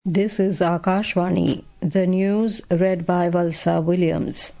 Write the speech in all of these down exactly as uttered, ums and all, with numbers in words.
This is Akashvani, the news read by Valsa Williams.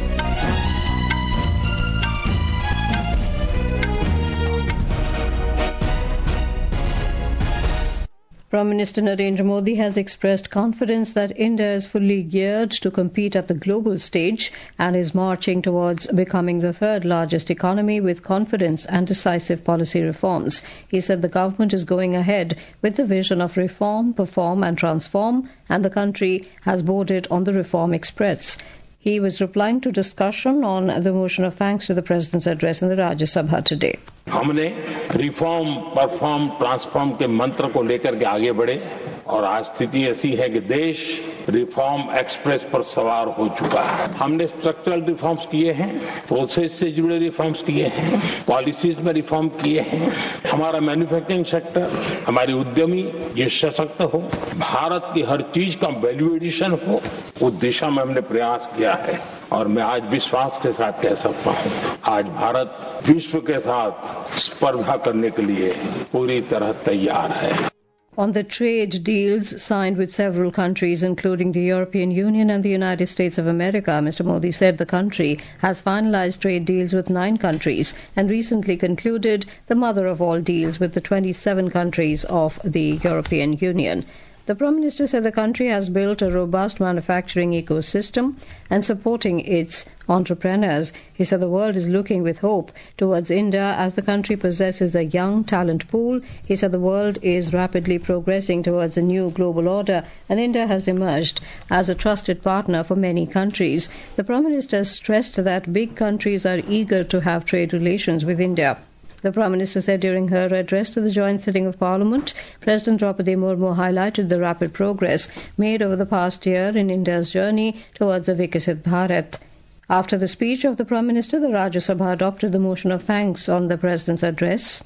Prime Minister Narendra Modi has expressed confidence that India is fully geared to compete at the global stage and is marching towards becoming the third largest economy with confidence and decisive policy reforms. He said the government is going ahead with the vision of reform, perform and transform, and the country has boarded on the Reform Express. He was replying to discussion on the motion of thanks to the President's address in the Rajya Sabha today. हमने reform, perform, transform के मंत्र को लेकर के आगे बढ़े और आज स्थिति ऐसी है कि देश रिफॉर्म एक्सप्रेस पर सवार हो चुका है। हमने स्ट्रक्चरल रिफॉर्म्स किए हैं, प्रोसेस से जुड़े रिफॉर्म्स किए हैं, पॉलिसीज में रिफॉर्म किए हैं। हमारा मैन्युफैक्चरिंग सेक्टर, हमारी उद्यमी ये सशक्त हो, भारत की हर चीज का वैल्यू एडिशन हो, उस दिशा में हमने प्रयास किया है और मैं आज विश्वास के साथ कह सकता हूँ, आज भारत विश्व के साथ स्पर्धा करने के लिए पूरी तरह तैयार है। On the trade deals signed with several countries, including the European Union and the United States of America, Mister Modi said the country has finalized trade deals with nine countries and recently concluded the mother of all deals with the twenty-seven countries of the European Union. The Prime Minister said the country has built a robust manufacturing ecosystem and supporting its entrepreneurs. He said the world is looking with hope towards India as the country possesses a young talent pool. He said the world is rapidly progressing towards a new global order and India has emerged as a trusted partner for many countries. The Prime Minister stressed that big countries are eager to have trade relations with India. The Prime Minister said during her address to the joint sitting of Parliament, President Draupadi Murmu highlighted the rapid progress made over the past year in India's journey towards a Viksit Bharat. After the speech of the Prime Minister, the Rajya Sabha adopted the motion of thanks on the President's address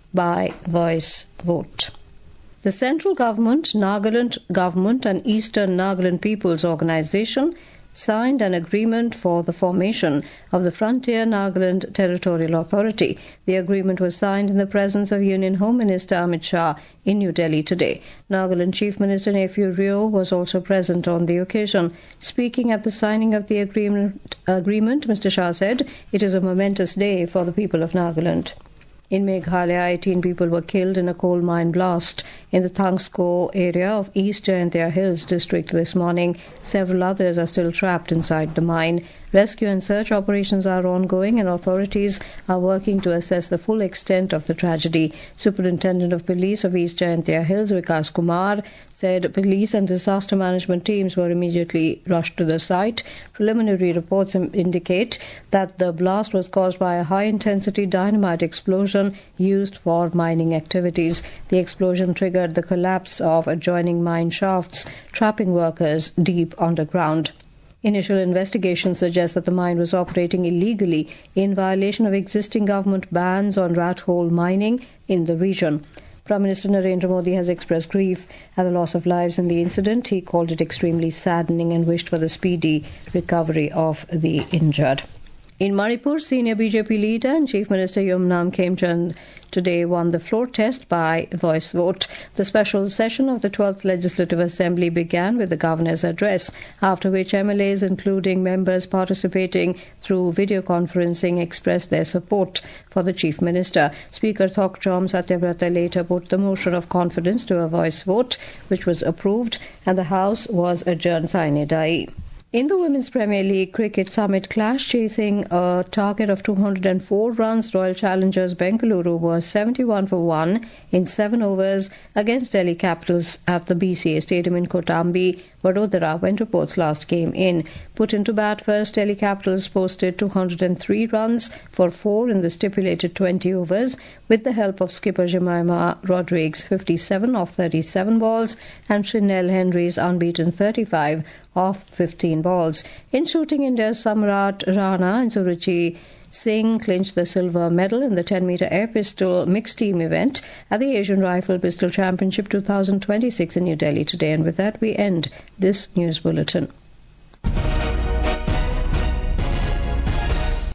by voice vote. The central government, Nagaland government and Eastern Nagaland People's Organisation signed an agreement for the formation of the Frontier Nagaland Territorial Authority. The agreement was signed in the presence of Union Home Minister Amit Shah in New Delhi today. Nagaland Chief Minister Nephew Rio was also present on the occasion. Speaking at the signing of the agreement, agreement, Mister Shah said, "It is a momentous day for the people of Nagaland." In Meghalaya, eighteen people were killed in a coal mine blast in the Thangsko area of East Jayantia Hills district this morning. Several others are still trapped inside the mine. Rescue and search operations are ongoing and authorities are working to assess the full extent of the tragedy. Superintendent of Police of East Jayantia Hills, Vikas Kumar, said police and disaster management teams were immediately rushed to the site. Preliminary reports indicate that the blast was caused by a high-intensity dynamite explosion used for mining activities. The explosion triggered the collapse of adjoining mine shafts, trapping workers deep underground. Initial investigations suggest that the mine was operating illegally in violation of existing government bans on rat hole mining in the region. Prime Minister Narendra Modi has expressed grief at the loss of lives in the incident. He called it extremely saddening and wished for the speedy recovery of the injured. In Manipur, senior B J P leader and Chief Minister Yumnam Khemchand today won the floor test by voice vote. The special session of the twelfth Legislative Assembly began with the Governor's address, after which M L As, including members participating through video conferencing, expressed their support for the Chief Minister. Speaker Thokchom Satyavrata later put the motion of confidence to a voice vote, which was approved, and the House was adjourned sine die. In the Women's Premier League Cricket Summit clash, chasing a target of two hundred four runs, Royal Challengers Bengaluru was seventy-one for one in seven overs against Delhi Capitals at the B C A Stadium in Kotambi, Vadodara, when reports last came in. Put into bat first, Delhi Capitals posted two hundred three runs for four in the stipulated twenty overs, with the help of skipper Jemima Rodrigues' fifty-seven off thirty-seven balls and Shinel Henry's unbeaten thirty-five off fifteen balls. In shooting, India's Samrat Rana and Suruchi Singh clinched the silver medal in the ten metre air pistol mixed team event at the Asian Rifle Pistol Championship twenty twenty-six in New Delhi today. And with that, we end this news bulletin.